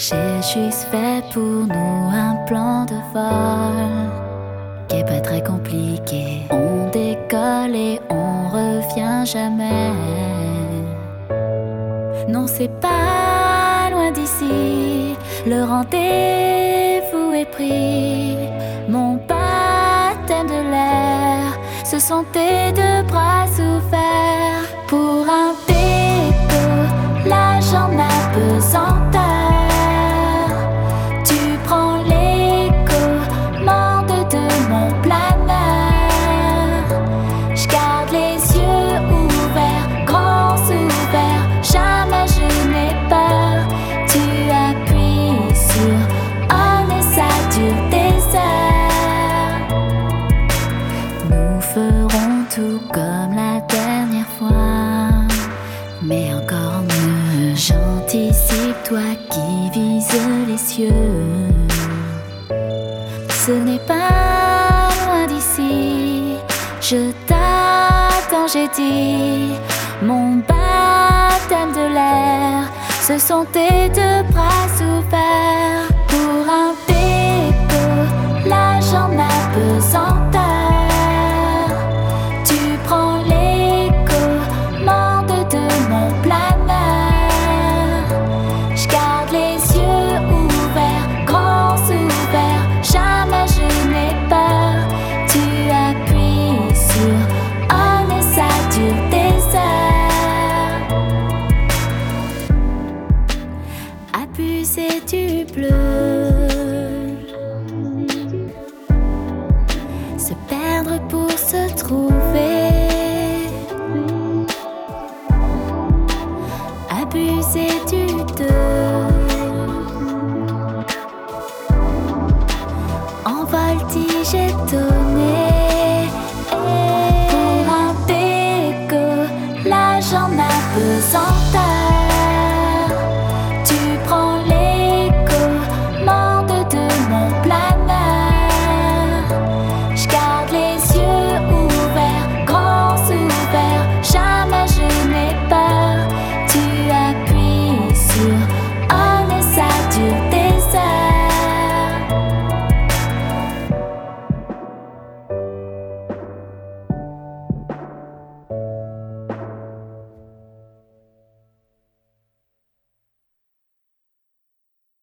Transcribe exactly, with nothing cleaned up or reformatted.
J'ai juste fait pour nous un plan de vol qui est pas très compliqué. On décolle et on revient jamais. Non, c'est pas loin d'ici, le rendez-vous est pris. Mon baptême de l'air, ce sont tes deux bras ouverts. Pour un déco, la jambe apesanteur. Tu prends les commandes de mon planeur. Je garde les yeux ouverts, grands ouverts. Jamais je n'ai peur. Tu appuies sur on et ça dure des heures. Nous ferons tout comme la dernière fois, mais encore mieux. J'anticipe toi qui vises les cieux. Ce n'est pas loin d'ici, je t'attends, j'ai dit. Mon baptême de l'air, ce sont tes deux bras ouverts. Pour un déco, la jambe apesanteur. Tu prends les commandes de mon planeur. Je garde les yeux ouverts, grands ouverts. Jamais je n'ai peur. Tu appuies sur on et ça dure des heures. Abuser du bleu, se perdre pour se trouver. Abuser du deux, en voltige étonné.